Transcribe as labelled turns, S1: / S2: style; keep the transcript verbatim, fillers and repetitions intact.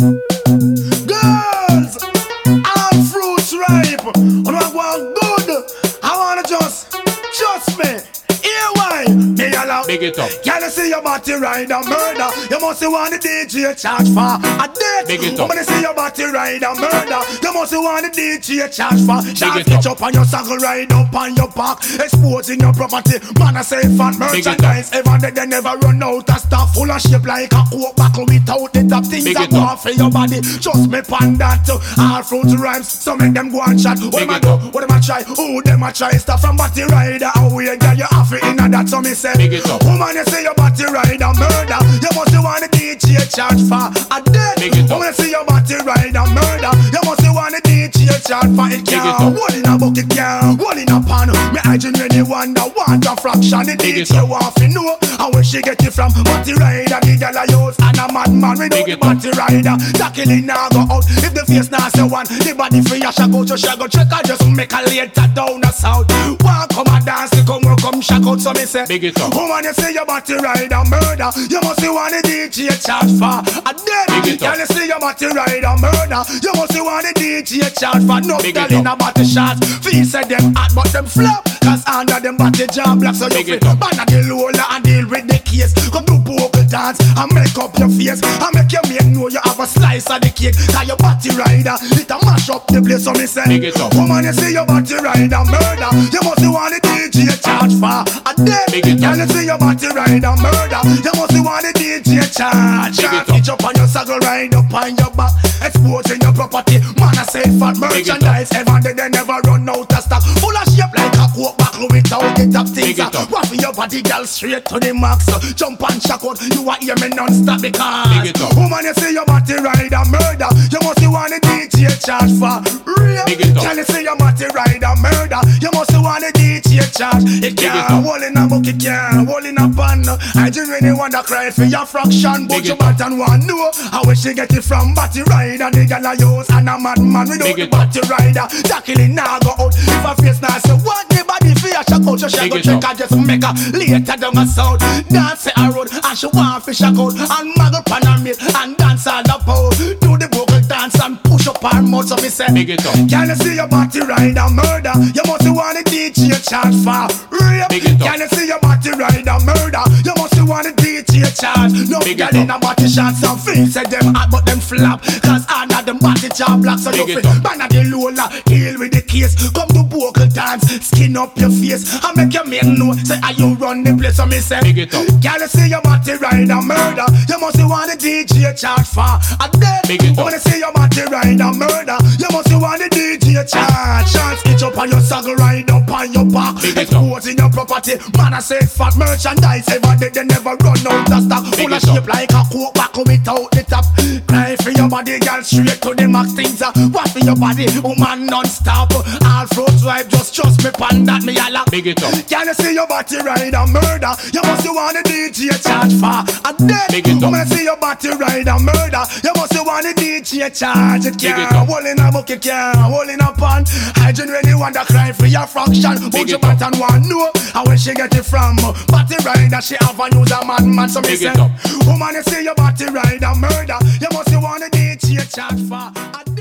S1: Girls, all fruits ripe. And I want good. I wanna just, just me. Here why? Me allow.
S2: Big it up.
S1: Can you see your body ride a murder? You must want the D J charge for a date.
S2: Big it up.
S1: When you see your body ride a murder, you must want the D J charge for. Shot
S2: it
S1: pitch
S2: up.
S1: up on your saddle, ride up on your back, exposing your property. Man, I say fan merchandise. Ever they, they never run out of stuff full of shape like a coke buckle without the top things
S2: Big
S1: that
S2: it
S1: go
S2: up.
S1: for your body. Just me pan that. All fruit rhymes, so make them go and chat. What
S2: Big
S1: them a
S2: it
S1: do?
S2: up.
S1: What them a try? Who them a try? Stuff from body rider away, girl. You have it in that, so me say.
S2: Big it up.
S1: Woman, you say your body ride a murder. You must want the D J charge for a dead.
S2: Big it up.
S1: Woman, you say your body ride a murder. You must want the D J charge for it.
S2: Big it
S1: Can't
S2: up.
S1: hold in a bucket, can't hold in a pan. Me I genuinely wonder want a fraction. The
S2: Big
S1: D
S2: it
S1: J
S2: up.
S1: want to know and where she get it from. Body rider, the girl I use and a madman without
S2: Big
S1: the
S2: it up.
S1: body rider. Tackling now go out. If the face now say one, the body free a shag out. So shag out, check out just make a later down the south. One come a dance, the come work, come shag out. So me say,
S2: Big it up.
S1: woman, you say your body ride a murder. You must see want the D J charge for a dead.
S2: Big it up.
S1: Can you see your body ride a murder? You must see want the D J charge for no
S2: Big
S1: girl
S2: it
S1: in a
S2: up.
S1: body shots. Feel say them hot but them flop. Cause under them body jam black. So you
S2: Big
S1: feel
S2: it up.
S1: banna the lola and deal with the case. Come do vocal dance and make up your face. And make your man know you have a slice of the cake. Cause your body rider, it a mash up the place. So me say,
S2: Big it up.
S1: woman, you see your body ride a murder. You must see want the D J charge for a dead.
S2: Big it up.
S1: Can you see your body ride a murder? You must want the D J charge.
S2: Big it up.
S1: Pitch up on your saddle, ride up on your back, exposing your property. Man, I say fat
S2: Big it up.
S1: merchandise. Ever they, they never run out of stock. Full of shape like a coke buckle without the top things.
S2: Big it up.
S1: Waffle your body, girl, straight to the max. Jump and shock out. You want hear me non-stop because
S2: Big it up.
S1: woman, you see your body ride a murder. You must want the D J charge for real.
S2: Big it up.
S1: Can you see your body ride a murder? You must want the D J charge. It
S2: Big it
S1: can't
S2: up.
S1: hold in a bucket, can't hold in a pan. I just really want to cry for your fraction, but
S2: Big
S1: you
S2: it up.
S1: button one know how we she get it from body rider. The girl I use and a madman without
S2: Big
S1: the
S2: it up.
S1: body rider. Tackling now go out. If a face now say what the body for your shock out, so she
S2: Big
S1: go
S2: it
S1: check
S2: up.
S1: and just make her later down a sound. Dance a road and she want to shock out and muggle pan her mate and dance all the pole. Do the vocal dance and push up her mouth. So me say,
S2: Big it up.
S1: can you see your body ride a murder? You must want the D J charge for rape.
S2: Big it up.
S1: Can you see your body ride a murder? You must want the D J charge. No
S2: Big it
S1: girl in a
S2: up.
S1: body shots and feel say them hot but them flap. Cause under them body job black. So you
S2: Big it
S1: feel
S2: up.
S1: banna the lola, deal with the case. Come to vocal dance, skin up your face and make your man know say are you run the place. So me say,
S2: Big it up.
S1: can you see your body ride a murder? You must want the D J charge for a dead.
S2: Big it up.
S1: When you see your body ride a murder, you must want the D J charge. Chance itch up on your saddle, ride up on your back,
S2: Big it up.
S1: exposing your property. Man, I say fat merchandise. Ever they, they never run out of stock.
S2: Big
S1: Full of
S2: it up.
S1: shape like a coke buckle without the top. Cry for your body, girl, straight to the max things. Uh, what for your body, woman non-stop. All fruits ripe, just trust me, pan that me yalla.
S2: Big it up.
S1: Can you see your body ride a murder? You must want the D J charge for a dead.
S2: Big it up.
S1: When I see your body ride a murder, you must want the D J charge. It
S2: Big it
S1: can't
S2: up.
S1: hold in a bucket, can't hold in a pan. I genuinely want to cry for your fraction. But
S2: Big
S1: you
S2: it up.
S1: button one know how where she get it from. Body rider, she have a use a madman. So me
S2: Big
S1: say,
S2: it up.
S1: woman, you see your body ride a murder, you must want the D J charge for a